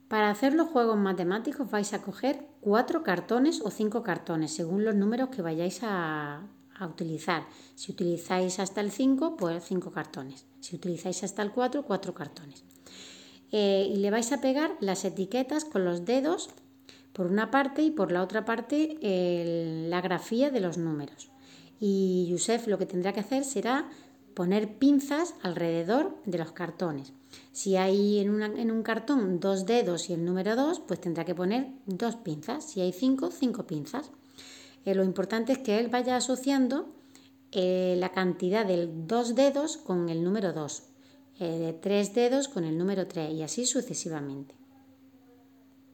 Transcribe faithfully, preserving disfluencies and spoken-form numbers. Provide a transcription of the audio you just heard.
Para hacer los juegos matemáticos vais a coger cuatro cartones o cinco cartones, según los números que vayáis a, a utilizar. Si utilizáis hasta el cinco, pues cinco cartones. Si utilizáis hasta el cuatro, cuatro cartones. Eh, y le vais a pegar las etiquetas con los dedos por una parte y por la otra parte el, la grafía de los números. Y Yusef lo que tendrá que hacer será poner pinzas alrededor de los cartones. Si hay en, una, en un cartón dos dedos y el número dos, pues tendrá que poner dos pinzas. Si hay cinco, cinco pinzas. Eh, lo importante es que él vaya asociando eh, la cantidad de dos dedos con el número dos, eh, de tres dedos con el número tres y así sucesivamente.